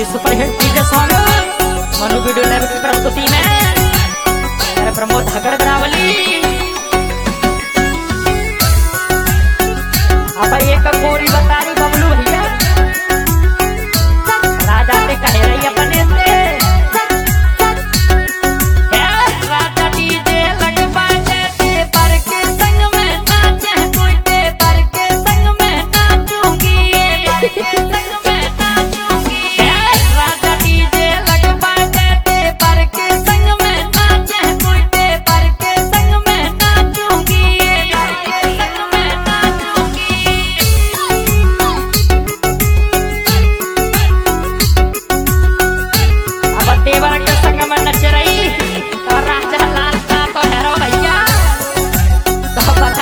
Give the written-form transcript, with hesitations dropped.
की superhit DJ song Manu video lab की प्रस्तुति में मेरे प्रमोद हगड़ बनावली अब एक गोरी बता रही बबलू भैया राजा से कह रही अपने से राजा डीजे लगवा देते पर के संग में नाचे कोई ते पर के संग में नाचूंगी पर के संग में नाचूंगी राजा डीजे लगवा देते पर के संग में नाचे कोई ते पर के संग में नाचूंगी पर के संग में नाचूंगी अब देवर के संग में नच रही और राजा लाल का तो हैरो भैया तो